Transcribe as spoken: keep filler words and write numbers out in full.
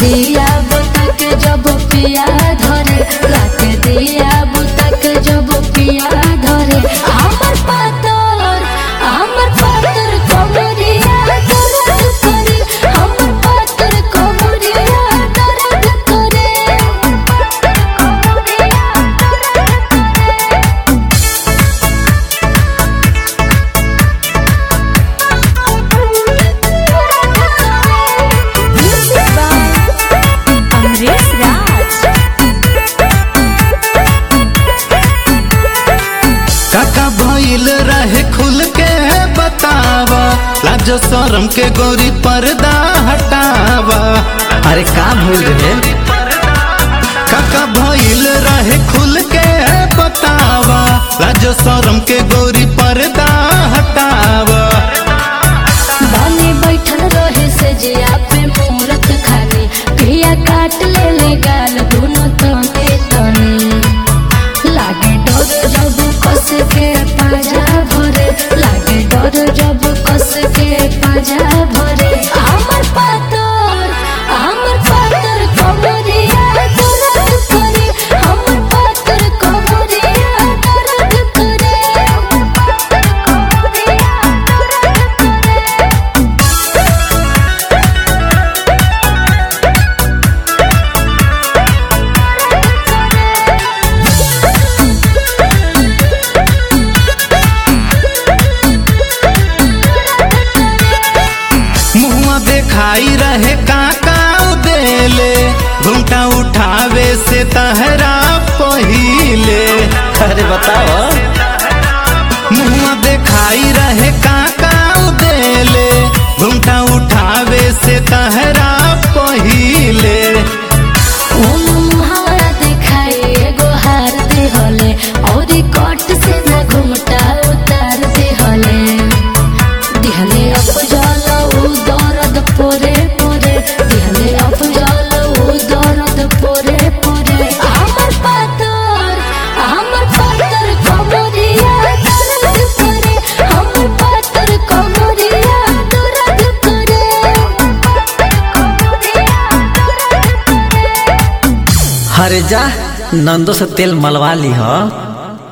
दिया बुता के जब पिया धरे, लाके दिया बुता के जब पिया धरे। हमर पातर हमर पातर कमरिया दर्द करे, हमर पातर कमरिया दर्द करे। अमरीश राज काका भइल रहे खुल के बतावा, लाजो शरम के गोरी पर्दा हटावा। अरे का भूल रहे काका भइल रहे खुल के बतावा, लाजो शरम के गोरी पर्दा हटावा। बानी बैठल रहे से जिया पे मूरत खानी, पिया काट ले ले गाल दोनों तने तने। लागे डर जब कस के पाजा भरे, लागे डर जब कस के पाजा भरे। हमर पातर हमर पातर कमरिया दर्द करे, हमर पातर कमरिया दर्द करे। मुँह देखाई रहे काका देले, घुमटा उठावे से तहरा पहिले। अरे बताओ मुँह देखाई रहे काका देले, घुमटा उठावे से तहरा पहिले। मुहारा दिखाई एगो हार दे हले, औरी कट से ना घुमटा उतार दे हले। दिहले अफजल उ दर्द पोरे पोरे, दिहले अफजल उ दर्द पोरे पोरे। हमर पातर हमर पातर कमरिया दर्द करे, हमर पातर कमरिया दर्द करे। हरे जा नंदो से तेल मलवा ली हो।